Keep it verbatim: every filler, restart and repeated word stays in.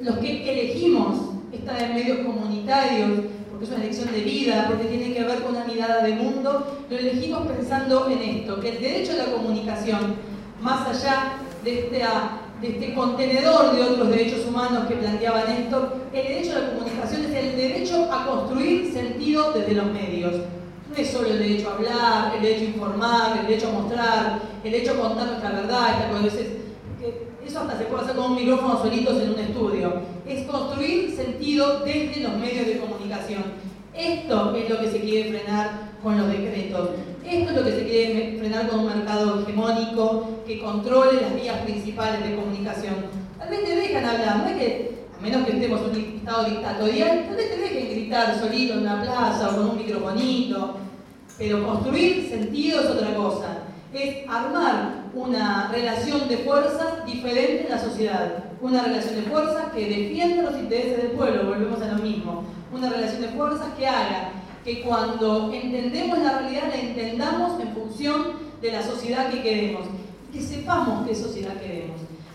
los que elegimos estar en medios comunitarios, porque es una elección de vida, porque tiene que ver con una mirada de mundo, lo elegimos pensando en esto, que el derecho a la comunicación, más allá de este, de este contenedor de otros derechos humanos que planteaba Néstor, el derecho a la comunicación es el derecho a construir sentido desde los medios. No es solo el derecho a hablar, el derecho a informar, el derecho a mostrar, el derecho a contar nuestra verdad, esta cosa, es, eso hasta se puede hacer con un micrófono solitos en un estudio. Es construir sentido desde los medios de comunicación. Esto es lo que se quiere frenar con los decretos. Esto es lo que se quiere frenar con un mercado hegemónico que controle las vías principales de comunicación. Tal vez te dejan hablar, no es que, a menos que estemos en un estado dictatorial, tal vez te dejen gritar solito en una plaza o con un microfonito, pero construir sentido es otra cosa. Es armar una relación de fuerzas diferente en la sociedad. Una relación de fuerzas que defienda los intereses del pueblo, volvemos a lo mismo. Una relación de fuerzas que haga que cuando entendemos la realidad la entendamos en función de la sociedad que queremos. Que sepamos qué sociedad queremos.